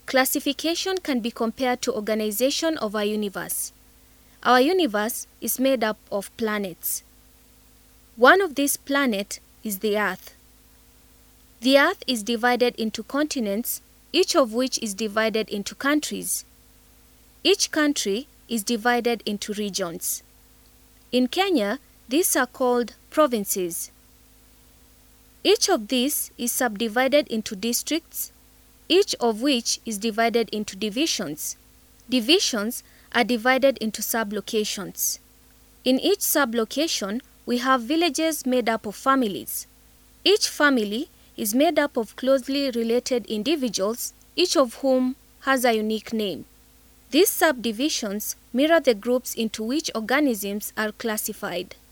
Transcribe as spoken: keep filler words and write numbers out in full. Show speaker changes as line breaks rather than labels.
Classification can be compared to organization of our universe. Our universe is made up of planets. One of these planets is the Earth. The Earth is divided into continents, each of which is divided into countries. Each country is divided into regions. In Kenya, these are called provinces. Each of these is subdivided into districts, each of which is divided into divisions. Divisions are divided into sublocations. In each sublocation, we have villages made up of families. Each family is made up of closely related individuals, each of whom has a unique name. These subdivisions mirror the groups into which organisms are classified.